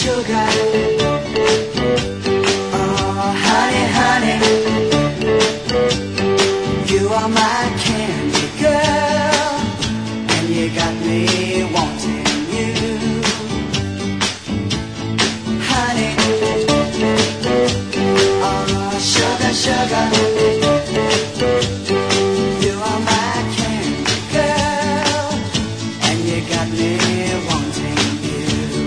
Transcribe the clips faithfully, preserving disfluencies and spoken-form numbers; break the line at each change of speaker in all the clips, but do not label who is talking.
sugar. Oh, honey, honey, you are my candy girl, and you got me wanting you. Honey, oh, sugar, sugar, you are my candy girl, and you got me wanting you.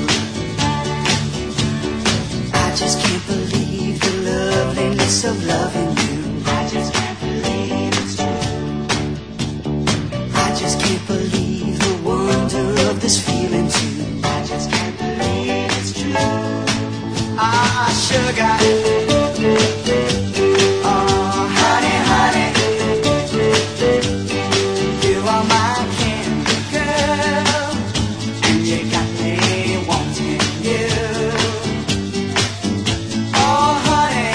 I just can't believe the loveliness of loving you. I just can't believe it's true. I just can't believe the wonder of this feeling too. I just can't believe it's true. Ah, sugar. Oh, honey, honey, you are my candy girl, and you got me wanting you. Oh, honey,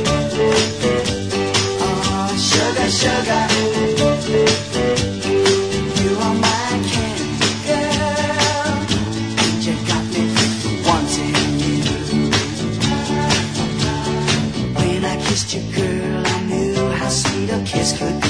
oh, sugar, sugar, you are my candy girl, and you got me wanting you. When I kissed you, girl, I knew how sweet a kiss could be.